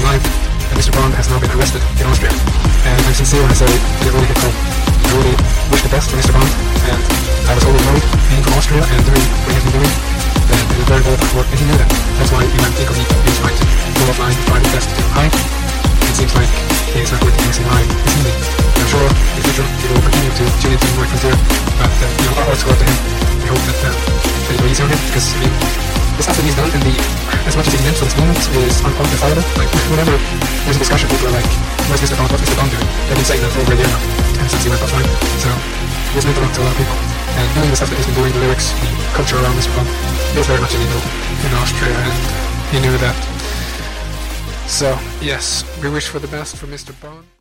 alive, and Mr. Bond has now been arrested in Austria. And I'm sincere when I say it really hit home. I really wish the best for Mr. Bond, and I was always worried being from Austria and doing what he has been doing. And it was very volatile work, and he knew that. That's why he went incognito. He was trying to go offline, try his best to hide. It seems like he is not going to do anything live this evening. I'm sure in the future he will continue to tune into White Frontier, but our hearts go out to him. We hope that it will easy on him, because I mean, the stuff that he's done, and as much as he meant for this moment, is unquantifiable. Like, whenever there's a discussion, people are like, where's Mr. Bond, what's Mr. Bond doing? They've been saying that for over a year now, since he went offline. So he's meant a lot to a lot of people, and doing the stuff that he's been doing, the lyrics, the culture around Mr. Bond, is very much illegal in Austria, and he knew that. So yes, we wish for the best for Mr. Bond.